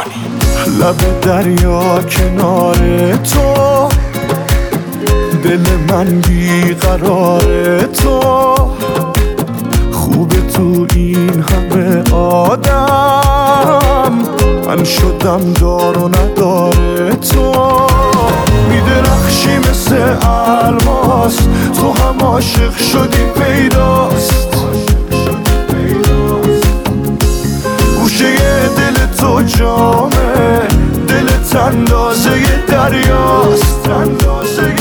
لب دریا کنار تو، دل من بیقرار تو، خوبه تو این همه آدم، من شدم دار و نداره تو. میدرخشی مثل الماس، تو هم عاشق شدی پیداست، گوشه دل تو جامه، دلت اندازه دریاست، اندازه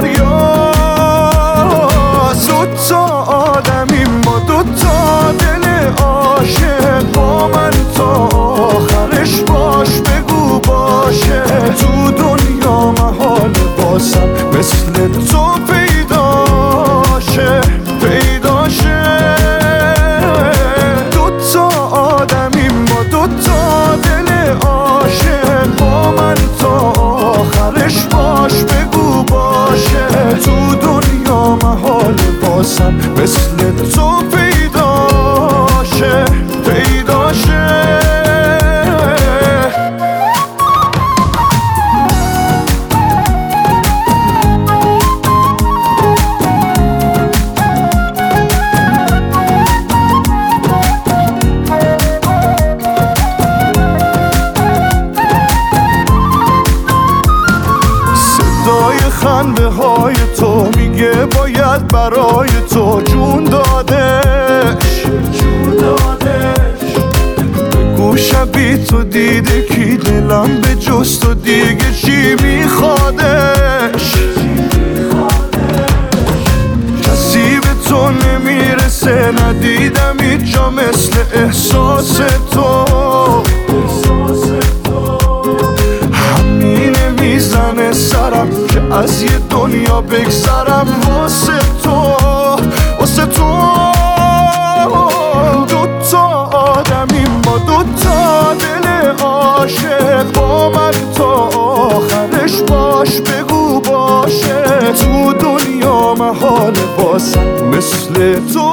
دریاست. دوتا آدمیم ما، دوتا دل عاشق، با من تا آخرش باش، بگو باشه. تو دنیا محال باسم مثل تو پیداشه، پیداشه. دوتا آدمیم ما، دوتا دل عاشق، با من تا آخرش باش، بگو باشه. تو دنیا محال باسم مثل تو پیداشه، پیداشه. خنده های تو میگه باید برای تو جون دادش، بگو شبی تو دیده کی دلم به جز تو دیگه چی میخوادش. کسی به تو نمیرسه، ندیدم هیچ جا مثل احساس تو. همینه میزنه سرم که از یه دنیا بگذرم واسه تو، واسه تو. دوتا آدمیم ما، دوتا دل عاشق، با من تا آخرش باش، بگو باشه. تو دنیا محال باسم مثل تو